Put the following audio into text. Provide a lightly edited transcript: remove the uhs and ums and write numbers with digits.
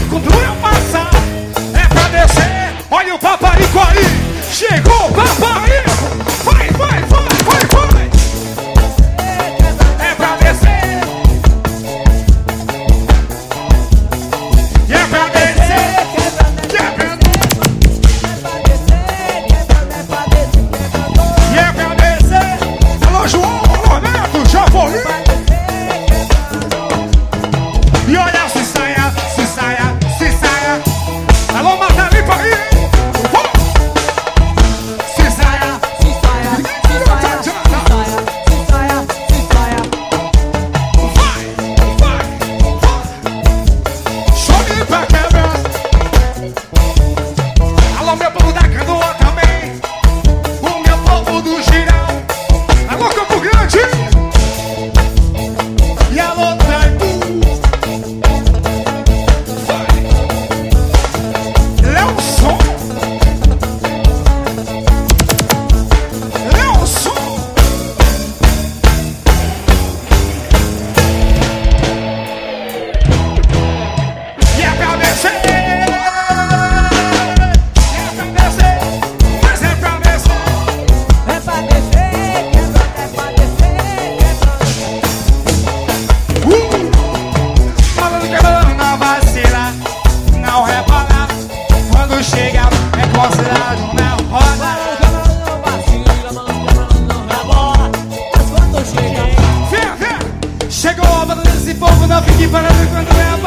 quando eu passar, é pra descer. Olha o paparico aí, chegou o paparico. Vai, vai, vai, vai, vai. É pra descer. E é pra descer. E é pra descer. E é pra descer. Alô, João, alô, Neto, já vou ir. E olha, se saia, se saia, se saia. Alô, Martelinho, pra ir. Se saia, Se saia, se saia, se saia, se saia, se saia. vai, vai, vai. Chore pra quebrar. Alô, meu povo da Canoa também. O meu povo do Giral. Alô, Campo Grande. E alô, Taipu. Vai. Leoson. Leoson. E é pra descer. E é pra descer. Mas é pra descer. É pra descer, quebra, é pra descer, Falando quebrando na vacila. Não repara. Quando chega é considerado na roda. não vacila, não rebola. Mas quando chega, Vem, vem. Chegou a hora desse povo, não fique parando quando é a